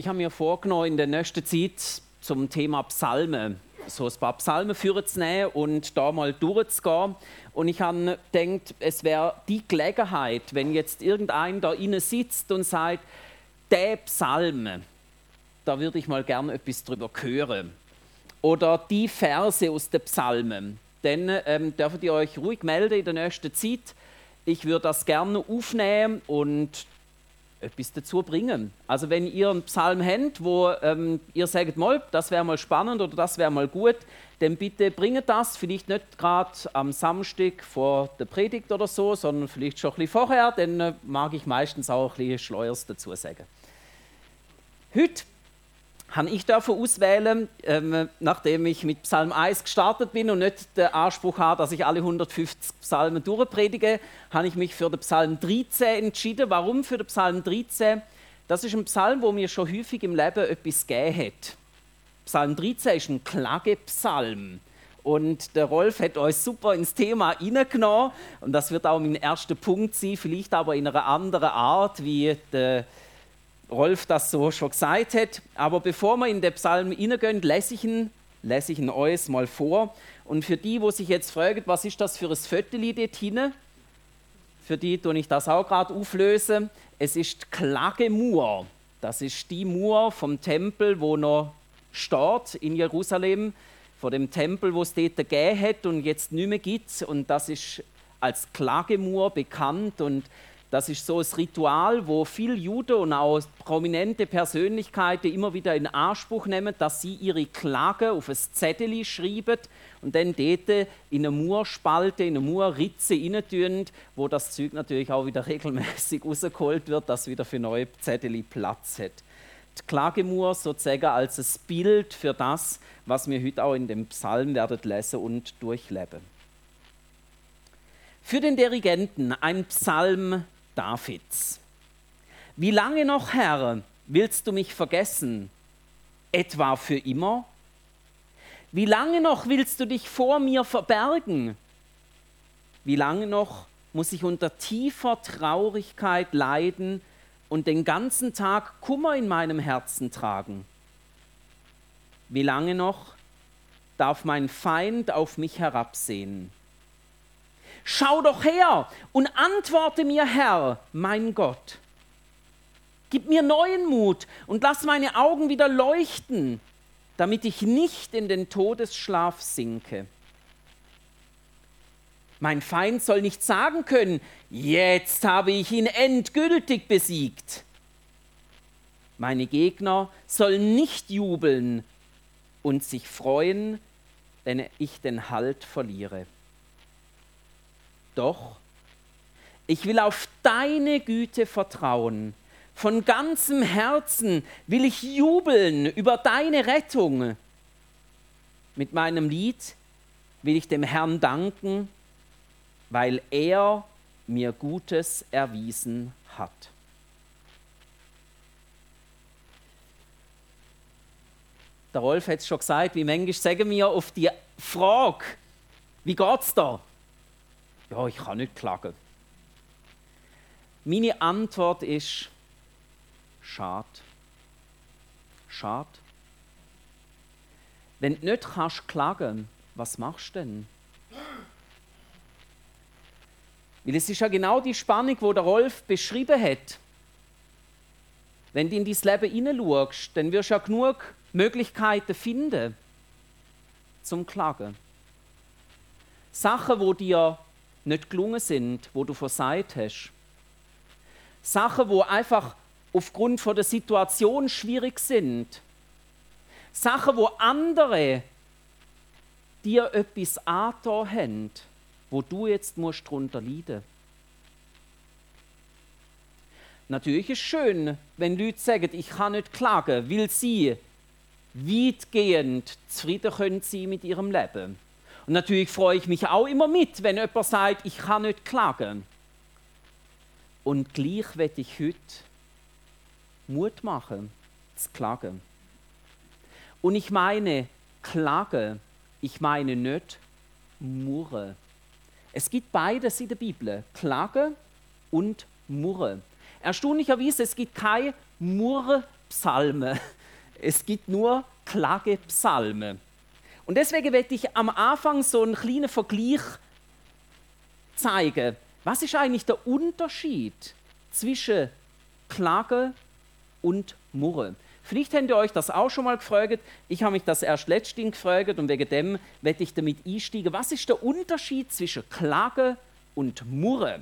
habe mir vorgenommen, in der nächsten Zeit zum Thema Psalmen so ein paar Psalmen vorzunehmen und da mal durchzugehen. Und ich habe gedacht, es wäre die Gelegenheit, wenn jetzt irgendein da innen sitzt und sagt, der Psalm, da würde ich mal gerne etwas drüber hören. Oder die Verse aus den Psalmen. Dann dürft ihr euch ruhig melden in der nächsten Zeit. Ich würde das gerne aufnehmen und etwas dazu bringen. Also wenn ihr einen Psalm habt, wo ihr sagt, mal, das wäre mal spannend oder das wäre mal gut, dann bitte bringt das, vielleicht nicht gerade am Samstag vor der Predigt oder so, sondern vielleicht schon ein bisschen vorher, dann mag ich meistens auch ein bisschen Schleuers dazu sagen. Heute habe ich auswählen, nachdem ich mit Psalm 1 gestartet bin und nicht den Anspruch habe, dass ich alle 150 Psalmen durchpredige, habe ich mich für den Psalm 13 entschieden. Warum für den Psalm 13? Das ist ein Psalm, wo mir schon häufig im Leben etwas gegeben hat. Psalm 13 ist ein Klagepsalm. Und der Rolf hat euch super ins Thema hineingenommen. Und das wird auch mein erster Punkt sein, vielleicht aber in einer anderen Art, wie der Rolf das so schon gesagt hat. Aber bevor wir in den Psalm hineingehen, lese ich ihn euch mal vor. Und für die sich jetzt fragen, was ist das für ein Viertel dort hinten? Für die tue ich das auch gerade auflösen. Es ist die Klagemauer. Das ist die Mauer vom Tempel, wo noch steht in Jerusalem, von dem Tempel, wo es dort gegeben hat und jetzt nicht mehr gibt. Und das ist als Klagemauer bekannt. Und das ist so ein Ritual, wo viele Juden und auch prominente Persönlichkeiten immer wieder in Anspruch nehmen, dass sie ihre Klage auf ein Zettel schreiben und dann dort in eine Mauerspalte, in eine Mauerritze reintun, wo das Zeug natürlich auch wieder regelmäßig rausgeholt wird, dass wieder für neue Zettel Platz hat. Die Klagemauer sozusagen als ein Bild für das, was wir heute auch in dem Psalm werden lesen und durchleben. Für den Dirigenten ein Psalm Davids. Wie lange noch, Herr, willst du mich vergessen? Etwa für immer? Wie lange noch willst du dich vor mir verbergen? Wie lange noch muss ich unter tiefer Traurigkeit leiden und den ganzen Tag Kummer in meinem Herzen tragen? Wie lange noch darf mein Feind auf mich herabsehen? Schau doch her und antworte mir, Herr, mein Gott. Gib mir neuen Mut und lass meine Augen wieder leuchten, damit ich nicht in den Todesschlaf sinke. Mein Feind soll nicht sagen können, jetzt habe ich ihn endgültig besiegt. Meine Gegner sollen nicht jubeln und sich freuen, wenn ich den Halt verliere. Doch, ich will auf deine Güte vertrauen. Von ganzem Herzen will ich jubeln über deine Rettung. Mit meinem Lied will ich dem Herrn danken, weil er mir Gutes erwiesen hat. Der Rolf hat es schon gesagt, wie manchmal sagen wir auf die Frage, wie geht's da? Ja, ich kann nicht klagen. Meine Antwort ist, schade. Schade. Wenn du nicht klagen kannst, was machst du denn? Weil es ist ja genau die Spannung, die der Rolf beschrieben hat. Wenn du in dein Leben hineinschaust, dann wirst du ja genug Möglichkeiten finden zum Klagen. Sachen, die dir nicht gelungen sind, wo du versagt hast. Sachen, die einfach aufgrund von der Situation schwierig sind. Sachen, wo andere dir etwas angetan haben, wo du jetzt darunter leiden musst. Natürlich ist es schön, wenn Leute sagen, ich kann nicht klagen, weil sie weitgehend zufrieden können sein mit ihrem Leben. Und natürlich freue ich mich auch immer mit, wenn jemand sagt, ich kann nicht klagen. Und gleich werde ich heute Mut machen, zu klagen. Und ich meine klagen, ich meine nicht murren. Es gibt beides in der Bibel, klagen und murren. Erstaunlicherweise, es gibt kein Murren Psalme. Es gibt nur Klagepsalme. Und deswegen werde ich am Anfang so einen kleinen Vergleich zeigen. Was ist eigentlich der Unterschied zwischen Klage und Murren? Vielleicht habt ihr euch das auch schon mal gefragt. Ich habe mich das erst letztens gefragt und wegen dem werde ich damit einsteigen. Was ist der Unterschied zwischen Klage und Murren?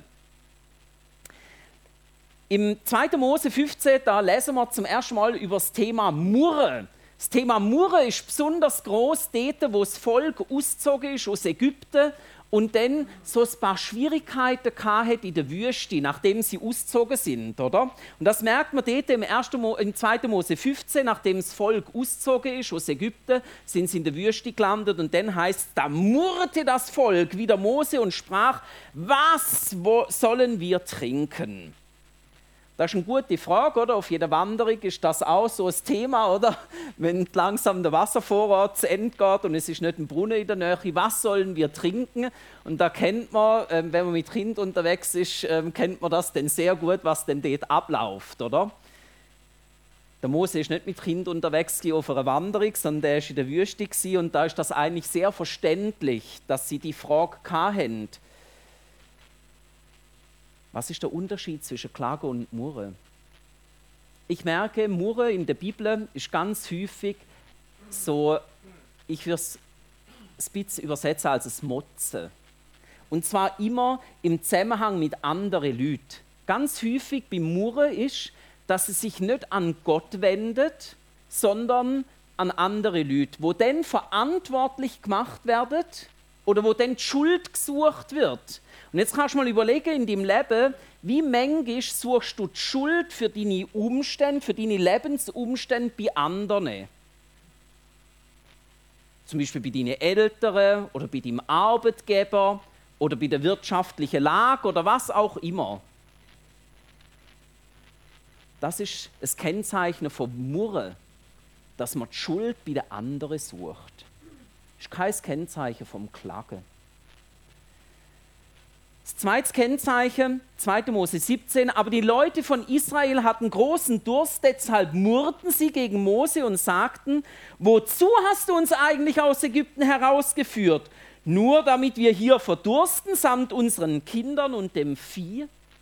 Im 2. Mose 15, da lesen wir zum ersten Mal über das Thema Murren. Das Thema Murren ist besonders groß dort, wo das Volk ausgezogen ist aus Ägypten und dann so ein paar Schwierigkeiten hatte in der Wüste, nachdem sie ausgezogen sind, oder? Und das merkt man dort im 2. Mose 15, nachdem das Volk ausgezogen ist aus Ägypten, sind sie in der Wüste gelandet und dann heißt es, da murrte das Volk wider Mose und sprach, was sollen wir trinken? Das ist eine gute Frage, oder? Auf jeder Wanderung ist das auch so ein Thema, oder? Wenn langsam der Wasservorrat zu Ende geht und es ist nicht ein Brunnen in der Nähe, was sollen wir trinken? Und da kennt man, wenn man mit Kind unterwegs ist, kennt man das dann sehr gut, was denn dort abläuft, oder? Der Mose ist nicht mit Kind unterwegs auf einer Wanderung, sondern der war in der Wüste und da ist das eigentlich sehr verständlich, dass sie die Frage hatten. Was ist der Unterschied zwischen Klage und Murren? Ich merke, Murren in der Bibel ist ganz häufig so, ich würde es ein bisschen übersetzen als ein Motzen. Und zwar immer im Zusammenhang mit anderen Leuten. Ganz häufig beim Murren ist, dass es sich nicht an Gott wendet, sondern an andere Leute, wo dann verantwortlich gemacht werden oder wo dann die Schuld gesucht wird. Und jetzt kannst du mal überlegen, in deinem Leben, wie manchmal suchst du die Schuld für deine Umstände, für deine Lebensumstände bei anderen. Zum Beispiel bei deinen Eltern oder bei deinem Arbeitgeber oder bei der wirtschaftlichen Lage oder was auch immer. Das ist ein Kennzeichen von Murren, dass man die Schuld bei den anderen sucht. Das ist kein Kennzeichen vom Klagen. Das zweite Kennzeichen, 2. Mose 17, aber die Leute von Israel hatten großen Durst, deshalb murrten sie gegen Mose und sagten, wozu hast du uns eigentlich aus Ägypten herausgeführt? Nur damit wir hier verdursten, samt unseren Kindern und dem Vieh?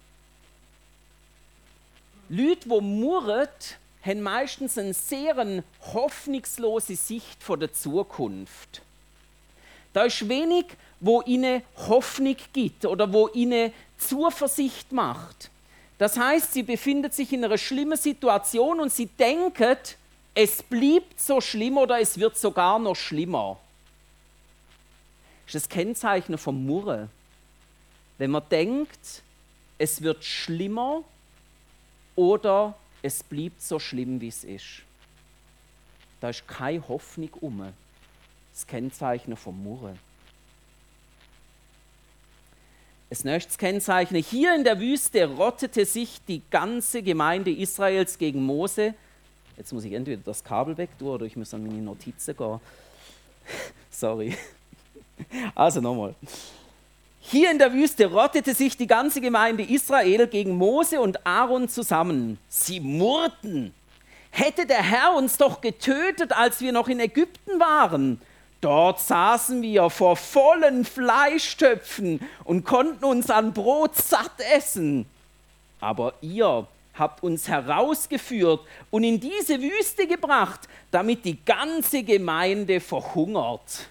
Leute, die murren, haben meistens eine sehr hoffnungslose Sicht vor der Zukunft. Da ist wenig, wo ihnen Hoffnung gibt oder wo ihnen Zuversicht macht. Das heißt, sie befinden sich in einer schlimmen Situation und sie denken, es bleibt so schlimm oder es wird sogar noch schlimmer. Das ist das Kennzeichen vom Murren. Wenn man denkt, es wird schlimmer oder es bleibt so schlimm, wie es ist. Da ist keine Hoffnung um. Das Kennzeichen vom Murren. Das nächste Kennzeichen, hier in der Wüste rottete sich die ganze Gemeinde Israels gegen Mose. Jetzt muss ich entweder das Kabel weg tun oder ich muss an meine Notizen gehen. Sorry. Also nochmal. Hier in der Wüste rottete sich die ganze Gemeinde Israel gegen Mose und Aaron zusammen. Sie murrten. Hätte der Herr uns doch getötet, als wir noch in Ägypten waren. Dort saßen wir vor vollen Fleischtöpfen und konnten uns an Brot satt essen. Aber ihr habt uns herausgeführt und in diese Wüste gebracht, damit die ganze Gemeinde verhungert.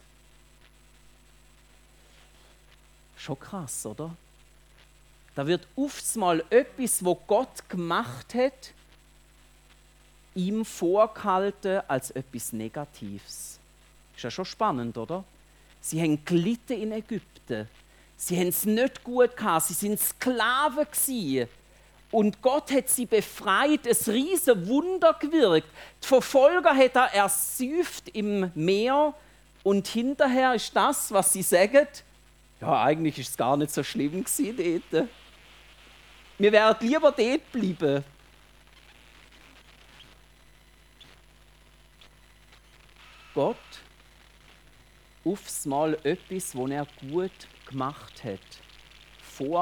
Schon krass, oder? Da wird oft mal etwas, wo Gott gemacht hat, ihm vorgehalten als etwas Negatives. Ist ja schon spannend, oder? Sie haben gelitten in Ägypten. Sie haben es nicht gut gehabt. Sie sind Sklaven gewesen. Und Gott hat sie befreit. Ein riesen Wunder gewirkt. Die Verfolger hat er ersäuft im Meer. Und hinterher ist das, was sie sagen, ja, eigentlich ist es gar nicht so schlimm gewesen dort. Wir werden lieber dort bleiben. Gott aufs Mal etwas, was er gut gemacht hat,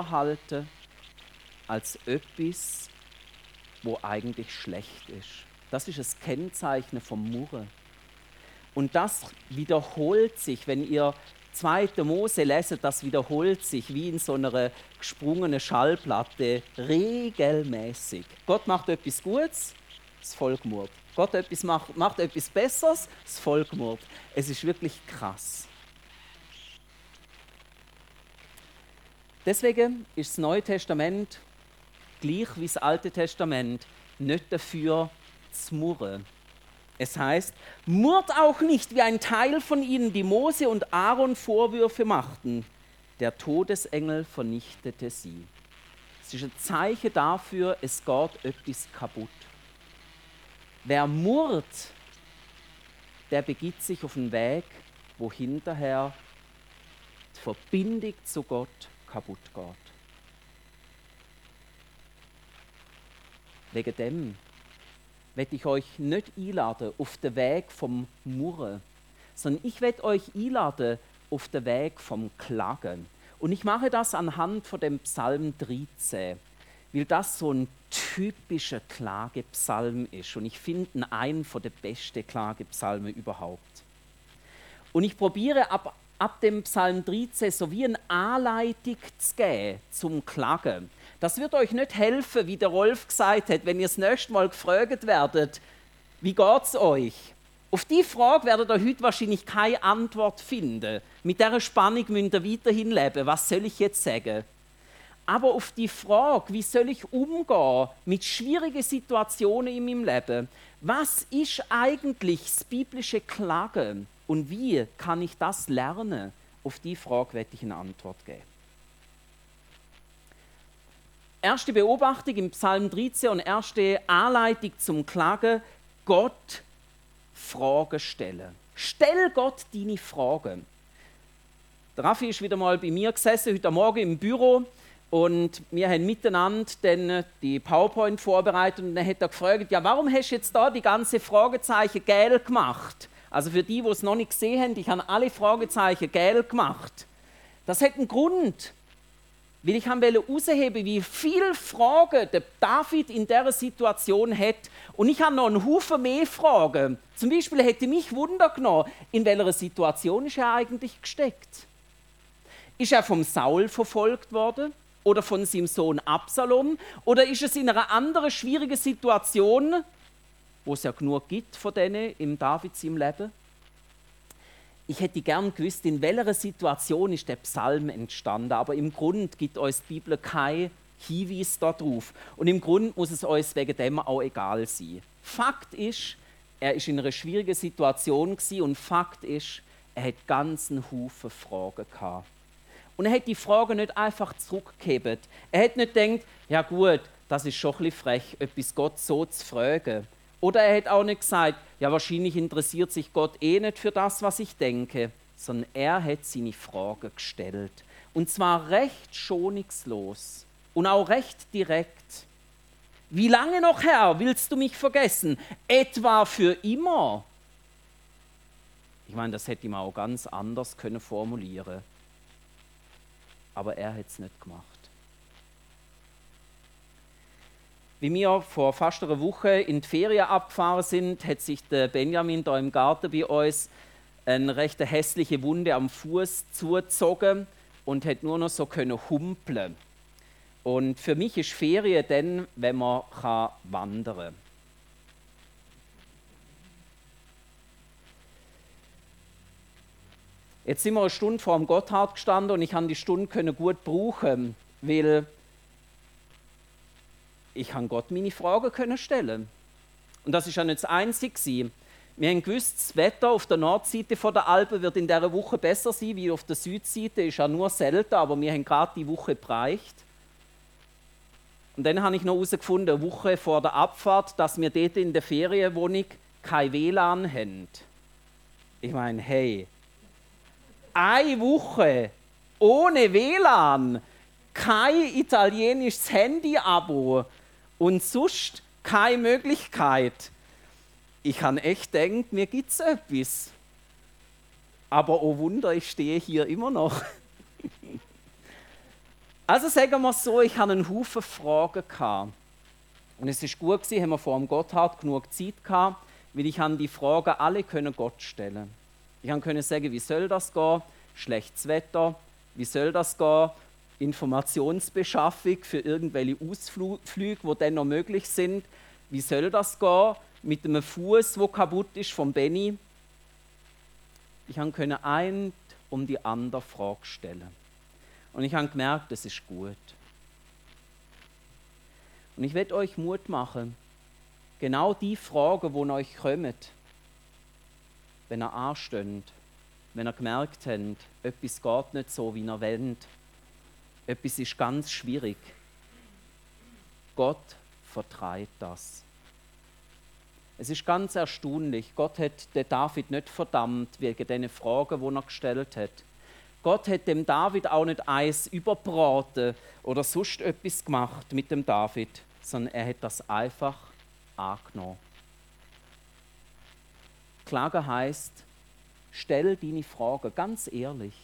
vorhalten als etwas, wo eigentlich schlecht ist. Das ist das Kennzeichen vom Murren. Und das wiederholt sich, wenn ihr 2. Mose leset, das wiederholt sich wie in so einer gesprungenen Schallplatte regelmäßig. Gott macht etwas Gutes, das Volk murrt. Gott macht etwas Besseres, das Volk murrt. Es ist wirklich krass. Deswegen ist das Neue Testament, gleich wie das Alte Testament, nicht dafür zu murren. Es heißt, murrt auch nicht wie ein Teil von ihnen, die Mose und Aaron Vorwürfe machten. Der Todesengel vernichtete sie. Es ist ein Zeichen dafür, es geht etwas kaputt. Wer murrt, der begibt sich auf einen Weg, wo hinterher die Verbindung zu Gott kaputt geht. Wegen dem werde ich euch nicht einladen auf den Weg vom Murren, sondern ich werde euch einladen auf den Weg vom Klagen. Und ich mache das anhand von dem Psalm 13, weil das so ein typischer Klagepsalm ist. Und ich finde ihn einen der besten Klagepsalmen überhaupt. Und ich probiere ab dem Psalm 13 so wie eine Anleitung zu geben zum Klagen. Das wird euch nicht helfen, wie der Rolf gesagt hat, wenn ihr das nächste Mal gefragt werdet, wie geht es euch? Auf diese Frage werdet ihr heute wahrscheinlich keine Antwort finden. Mit dieser Spannung müsst ihr weiterhin leben. Was soll ich jetzt sagen? Aber auf die Frage, wie soll ich umgehen mit schwierigen Situationen in meinem Leben? Was ist eigentlich das biblische Klagen? Und wie kann ich das lernen? Auf diese Frage werde ich eine Antwort geben. Erste Beobachtung im Psalm 13 und erste Anleitung zum Klagen: Gott Fragen stellen. Stell Gott deine Fragen. Der Raffi ist wieder mal bei mir gesessen, heute Morgen im Büro, und wir haben miteinander dann die PowerPoint vorbereitet, und dann hat er gefragt, ja, warum hast du jetzt da die ganze Fragezeichen gelb gemacht? Also für die es noch nicht gesehen haben, ich habe alle Fragezeichen gelb gemacht. Das hat einen Grund. Weil ich herausheben, wie viele Fragen der David in dieser Situation hat. Und ich habe noch einen Haufen mehr Fragen. Zum Beispiel hätte mich Wunder genommen, in welcher Situation ist er eigentlich gesteckt? Ist er vom Saul verfolgt worden? Oder von seinem Sohn Absalom? Oder ist es in einer anderen schwierigen Situation, wo es ja genug gibt von denen im David seinem Leben? Ich hätte gern gewusst, in welcher Situation ist der Psalm entstanden, aber im Grund gibt uns die Bibel keinen Hinweis darauf. Und im Grund muss es uns wegen dem auch egal sein. Fakt ist, er war in einer schwierigen Situation und Fakt ist, er hat ganzen Haufen Fragen gehabt. Und er hat die Fragen nicht einfach zurückgegeben. Er hat nicht gedacht, ja gut, das ist schon ein bisschen frech, etwas Gott so zu fragen. Oder er hat auch nicht gesagt, ja, wahrscheinlich interessiert sich Gott eh nicht für das, was ich denke, sondern er hat seine Fragen gestellt. Und zwar recht schonungslos und auch recht direkt. Wie lange noch, Herr, willst du mich vergessen? Etwa für immer? Ich meine, das hätte ich auch ganz anders können formulieren. Aber er hat es nicht gemacht. Wie wir vor fast einer Woche in die Ferien abgefahren sind, hat sich der Benjamin da im Garten bei uns eine recht hässliche Wunde am Fuß zugezogen und hat nur noch so humpeln. Und für mich ist Ferien dann, wenn man wandern kann. Jetzt sind wir eine Stunde vor dem Gotthard gestanden und ich konnte die Stunde gut brauchen, weil ich Gott meine Fragen stellen. Und das ist ja nicht das Einzige. Wir haben gewusst, das Wetter auf der Nordseite der Alpen wird in dieser Woche besser sein, wie auf der Südseite. Ist ja nur selten, aber wir haben gerade die Woche bereicht. Und dann habe ich noch herausgefunden, eine Woche vor der Abfahrt, dass wir dort in der Ferienwohnung kein WLAN haben. Ich meine, hey, eine Woche ohne WLAN, kein italienisches Handy-Abo und sonst keine Möglichkeit. Ich habe echt gedacht, mir gibt es etwas. Aber oh Wunder, ich stehe hier immer noch. Also sagen wir so, ich hatte einen Haufen Fragen gehabt. Und es ist gut gewesen, haben wir vor dem Gotthard genug Zeit gehabt, weil ich die Fragen alle können Gott stellen. Ich konnte sagen, wie soll das gehen? Schlechtes Wetter. Wie soll das gehen? Informationsbeschaffung für irgendwelche Ausflüge, die dann noch möglich sind. Wie soll das gehen? Mit einem Fuß, der kaputt ist, vom Benny. Ich konnte ein um die andere Frage stellen. Und ich habe gemerkt, das ist gut. Und ich werde euch Mut machen, genau die Fragen, die euch kommen, wenn ihr ansteht, wenn ihr gemerkt habt, etwas geht nicht so, wie ihr wollt, etwas ist ganz schwierig. Gott vertreibt das. Es ist ganz erstaunlich, Gott hat den David nicht verdammt wegen diesen Fragen, die er gestellt hat. Gott hat dem David auch nicht Eis überbraten oder sonst etwas gemacht mit dem David, sondern er hat das einfach angenommen. Klagen heisst, stell deine Fragen ganz ehrlich.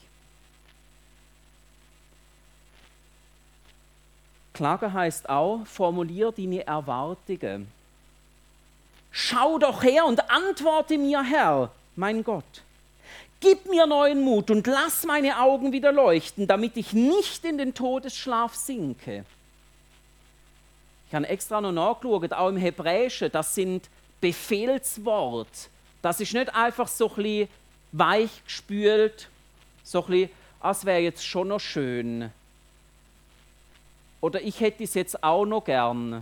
Klagen heisst auch, formulier deine Erwartungen. Schau doch her und antworte mir, Herr, mein Gott. Gib mir neuen Mut und lass meine Augen wieder leuchten, damit ich nicht in den Todesschlaf sinke. Ich habe extra noch nachgeschaut, auch im Hebräischen, das sind Befehlsworte. Das ist nicht einfach so ein bisschen weich gespült, so ein bisschen, es wäre jetzt schon noch schön. Oder ich hätte es jetzt auch noch gern.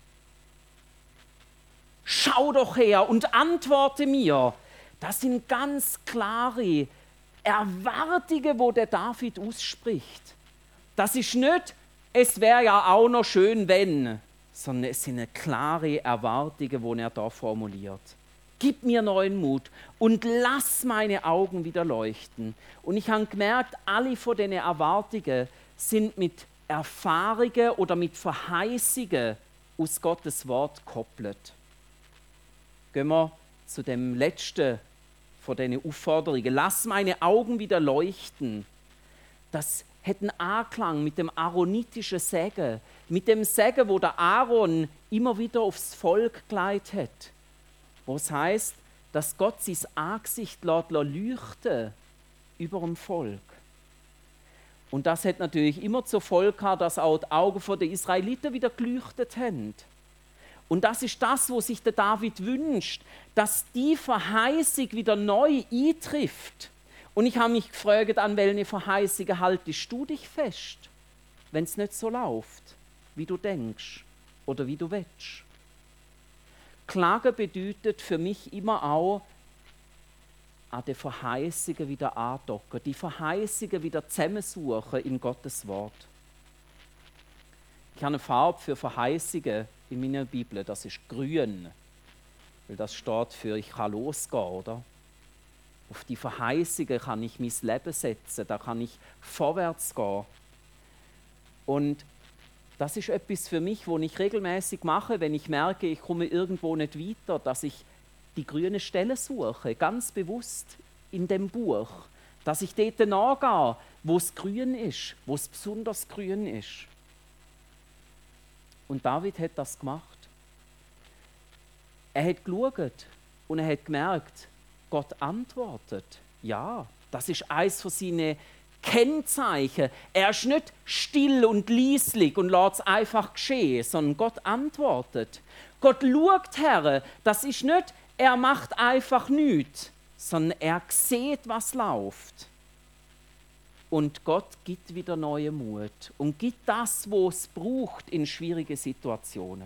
Schau doch her und antworte mir. Das sind ganz klare Erwartungen, wo der David ausspricht. Das ist nicht, es wäre ja auch noch schön, wenn, sondern es sind klare Erwartungen, die er da formuliert. Gib mir neuen Mut und lass meine Augen wieder leuchten. Und ich habe gemerkt, alle von diesen Erwartungen sind mit Erfahrungen oder mit Verheißungen aus Gottes Wort gekoppelt. Gehen wir zu dem letzten von diesen Aufforderungen. Lass meine Augen wieder leuchten. Das hat einen Anklang mit dem aaronitischen Segen, mit dem Segen, wo der Aaron immer wieder aufs Volk geleitet hat. Wo es heisst, dass Gott sein Angesicht leuchten über dem Volk. Und das hat natürlich immer zur Folge gehabt, dass auch die Augen der Israeliten wieder geleuchtet haben. Und das ist das, was sich der David wünscht, dass die Verheißung wieder neu eintrifft. Und ich habe mich gefragt, an welche Verheißungen haltest du dich fest, wenn es nicht so läuft, wie du denkst oder wie du willst. Klagen bedeutet für mich immer auch, an die Verheißungen wieder andocken, die Verheißungen wieder zusammensuchen in Gottes Wort. Ich habe eine Farbe für Verheißungen in meiner Bibel, das ist grün, weil das steht für ich kann losgehen, oder? Auf die Verheißungen kann ich mein Leben setzen, da kann ich vorwärts gehen. Und das ist etwas für mich, was ich regelmäßig mache, wenn ich merke, ich komme irgendwo nicht weiter, dass ich die grüne Stelle suche, ganz bewusst in dem Buch, dass ich dort nachgehe, wo es grün ist, wo es besonders grün ist. Und David hat das gemacht. Er hat geschaut und er hat gemerkt, Gott antwortet. Ja, das ist eines von seinen Kennzeichen. Er ist nicht still und leislich und lässt es einfach geschehen, sondern Gott antwortet. Gott schaut her, das ist nicht, er macht einfach nichts, sondern er sieht, was läuft. Und Gott gibt wieder neuen Mut und gibt das, was es braucht in schwierigen Situationen.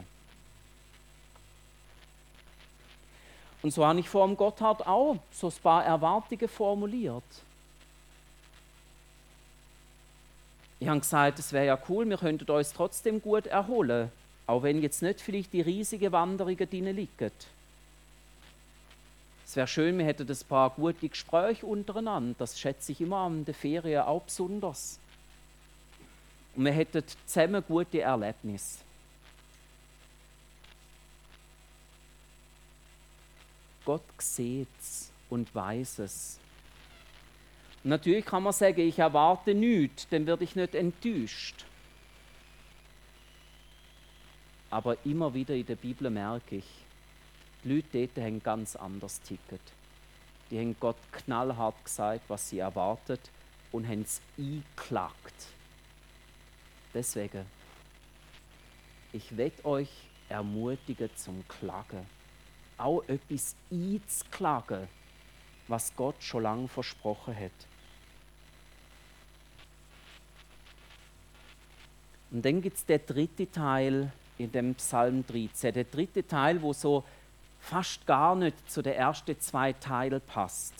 Und so habe ich vor dem Gotthard auch so ein paar Erwartungen formuliert. Ich habe gesagt, es wäre ja cool, wir könnten uns trotzdem gut erholen, auch wenn jetzt nicht vielleicht die riesigen Wanderungen drin liegen. Es wäre schön, wir hätten ein paar gute Gespräche untereinander. Das schätze ich immer an den Ferien auch besonders. Und wir hätten zusammen gute Erlebnisse. Gott sieht es und weiß es. Und natürlich kann man sagen, ich erwarte nichts, dann werde ich nicht enttäuscht. aber immer wieder in der Bibel merke ich, die Leute dort haben ganz anders ticket. Die haben Gott knallhart gesagt, was sie erwartet und haben es eingeklagt. Deswegen, ich will euch ermutigen zum Klagen. Auch etwas einzuklagen, was Gott schon lange versprochen hat. Und dann gibt es den dritten Teil in dem Psalm 13. Der dritte Teil, wo so fast gar nicht zu den ersten 2 Teilen passt.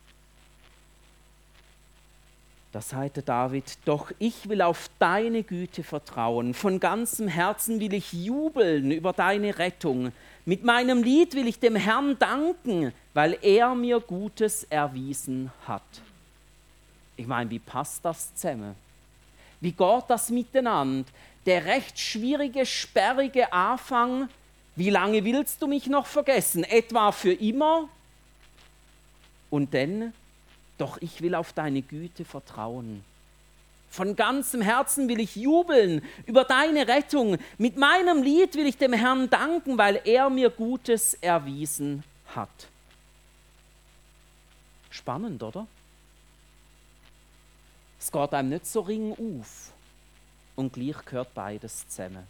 Da sagte David, doch ich will auf deine Güte vertrauen, von ganzem Herzen will ich jubeln über deine Rettung. Mit meinem Lied will ich dem Herrn danken, weil er mir Gutes erwiesen hat. Ich meine, wie passt das zusammen? Wie geht das miteinander? Der recht schwierige, sperrige Anfang, wie lange willst du mich noch vergessen? Etwa für immer? Und dann, doch ich will auf deine Güte vertrauen. Von ganzem Herzen will ich jubeln über deine Rettung. Mit meinem Lied will ich dem Herrn danken, weil er mir Gutes erwiesen hat. Spannend, oder? Es geht einem nicht so ring auf. Und gleich gehört beides zusammen.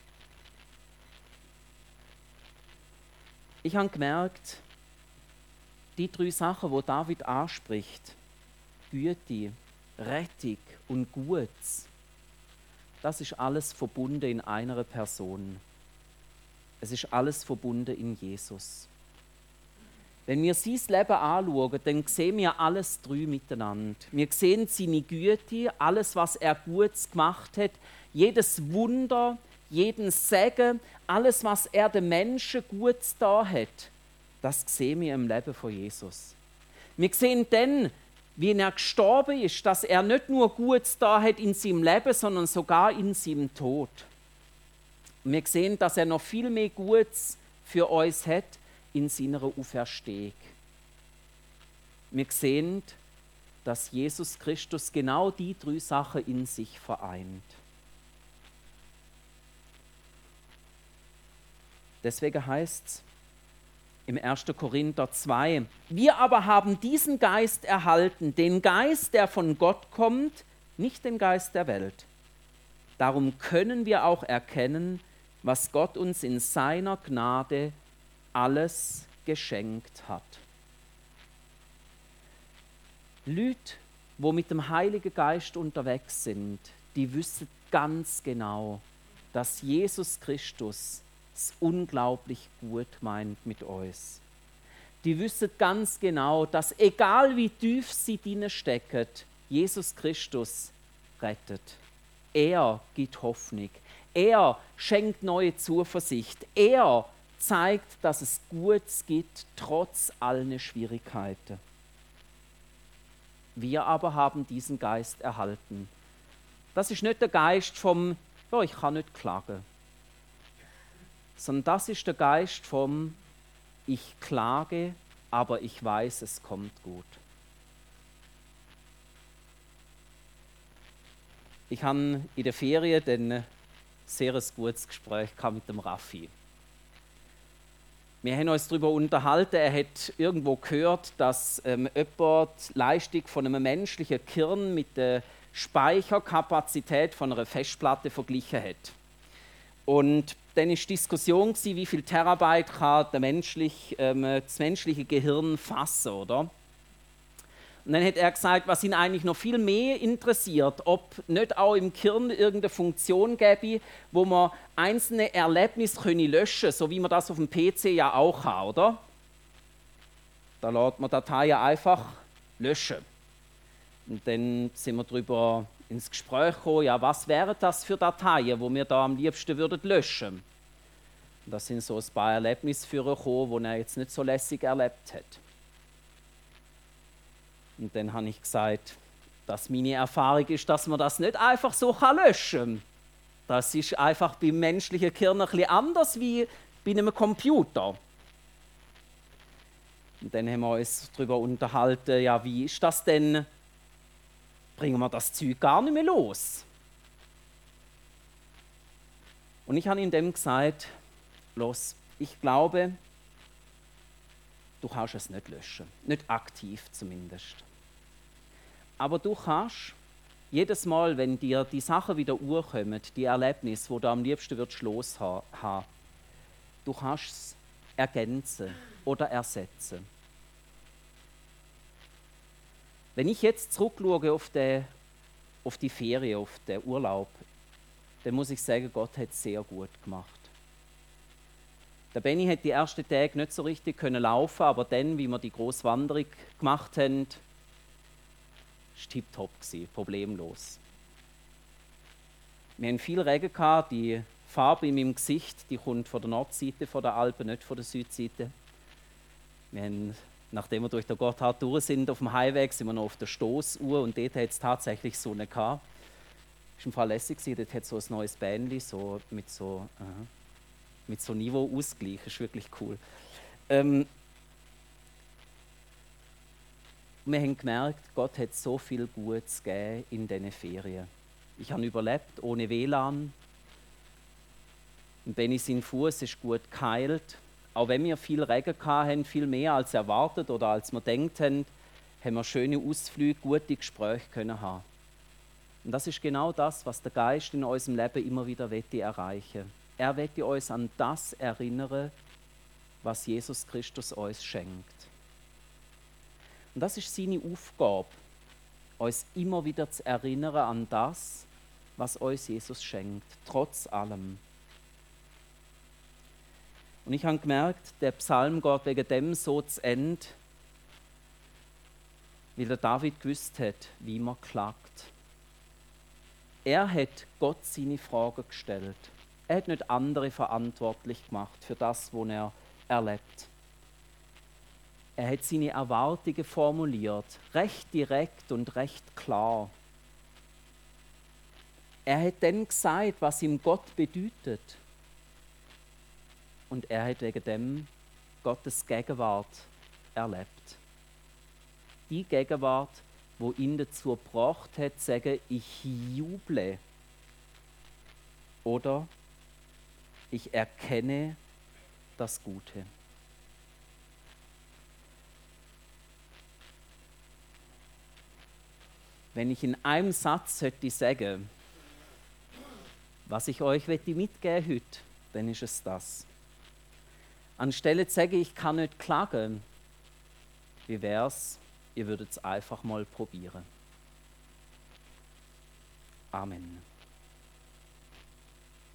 Ich habe gemerkt, die 3 Sachen, die David anspricht, Güte, Rettung und Gutes, das ist alles verbunden in einer Person. Es ist alles verbunden in Jesus. Wenn wir sein Leben anschauen, dann sehen wir alles 3 miteinander. Wir sehen seine Güte, alles, was er Gutes gemacht hat, jedes Wunder, jeden Segen, alles, was er den Menschen Gutes da hat, das sehen wir im Leben von Jesus. Wir sehen dann, wie er gestorben ist, dass er nicht nur Gutes da hat in seinem Leben, sondern sogar in seinem Tod. Wir sehen, dass er noch viel mehr Gutes für uns hat in seiner Auferstehung. Wir sehen, dass Jesus Christus genau die 3 Sachen in sich vereint. Deswegen heißt es im 1. Korinther 2, wir aber haben diesen Geist erhalten, den Geist, der von Gott kommt, nicht den Geist der Welt. Darum können wir auch erkennen, was Gott uns in seiner Gnade alles geschenkt hat. Leute, die mit dem Heiligen Geist unterwegs sind, die wissen ganz genau, dass Jesus Christus es unglaublich gut meint mit uns. Die wissen ganz genau, dass egal wie tief sie drinnen stecken, Jesus Christus rettet. Er gibt Hoffnung. Er schenkt neue Zuversicht. Er zeigt, dass es Gutes gibt, trotz aller Schwierigkeiten. Wir aber haben diesen Geist erhalten. Das ist nicht der Geist vom, ja, ich kann nicht klagen, sondern das ist der Geist vom, ich klage, aber ich weiß, es kommt gut. Ich habe in der Ferien ein sehr gutes Gespräch mit dem Raffi. Wir haben uns darüber unterhalten, er hat irgendwo gehört, dass jemand die Leistung von einem menschlichen Gehirn mit der Speicherkapazität von einer Festplatte verglichen hat. Und dann war die Diskussion, wie viel Terabyte kann das menschliche Gehirn fassen, oder? Und dann hat er gesagt, was ihn eigentlich noch viel mehr interessiert, ob nicht auch im Gehirn irgendeine Funktion gäbe, wo man einzelne Erlebnisse löschen können, so wie man das auf dem PC ja auch kann, oder? Da lässt man Dateien einfach löschen. Und dann sind wir darüber ins Gespräch gekommen, ja, was wären das für Dateien, die wir da am liebsten löschen würden. Und da sind so ein paar Erlebnisse gekommen, die er jetzt nicht so lässig erlebt hat. Und dann habe ich gesagt, dass meine Erfahrung ist, dass man das nicht einfach so löschen kann. Das ist einfach beim menschlichen Gehirn ein bisschen anders wie bei einem Computer. Und dann haben wir uns darüber unterhalten, ja, wie ist das denn? Bringen wir das Zeug gar nicht mehr los? Und ich habe ihm dem gesagt, los, ich glaube, du kannst es nicht löschen, nicht aktiv zumindest. Aber du kannst jedes Mal, wenn dir die Sachen wieder urkommen, die Erlebnisse, wo du am liebsten loshaben, du kannst es ergänzen oder ersetzen. Wenn ich jetzt zurückschaue auf die Ferien, auf den Urlaub, dann muss ich sagen, Gott hat es sehr gut gemacht. Der Benni hat die ersten Tage nicht so richtig laufen, aber dann, wie wir die grosse Wanderung gemacht haben, war es tipptopp, problemlos. Wir hatten viel Regen gehabt, die Farbe in meinem Gesicht, die kommt von der Nordseite der Alpen, nicht von der Südseite. Wir haben, nachdem wir durch den Gotthard durch sind, auf dem Highway, sind wir noch auf der Stossuhr und dort hat es tatsächlich Sonne gehabt. Das war im Fall lässig, dort hat es so ein neues Bändchen, so mit so Niveauausgleich, das ist wirklich cool. Wir haben gemerkt, Gott hat so viel Gutes gegeben in diesen Ferien. Ich habe überlebt, ohne WLAN. Und Benni sein Fuß ist gut geheilt. Auch wenn wir viel Regen hatten, viel mehr als erwartet oder als wir gedacht haben, haben wir schöne Ausflüge, gute Gespräche können haben. Und das ist genau das, was der Geist in unserem Leben immer wieder erreichen will. Er will uns an das erinnern, was Jesus Christus uns schenkt. Und das ist seine Aufgabe, uns immer wieder zu erinnern an das, was uns Jesus schenkt, trotz allem. Und ich habe gemerkt, der Psalm geht wegen dem so zu Ende, weil der David gewusst hat, wie man klagt. Er hat Gott seine Fragen gestellt. Er hat nicht andere verantwortlich gemacht für das, was er erlebt. Er hat seine Erwartungen formuliert, recht direkt und recht klar. Er hat dann gesagt, was ihm Gott bedeutet. Und er hat wegen dem Gottes Gegenwart erlebt. Die Gegenwart, wo ihn dazu gebracht hat, zu sagen, ich juble. Oder ich erkenne das Gute. Wenn ich in einem Satz hätte sagen, was ich euch mitgeben heute, dann ist es das. Anstelle zu sagen, ich kann nicht klagen, wie wär's, ihr würdet es einfach mal probieren. Amen.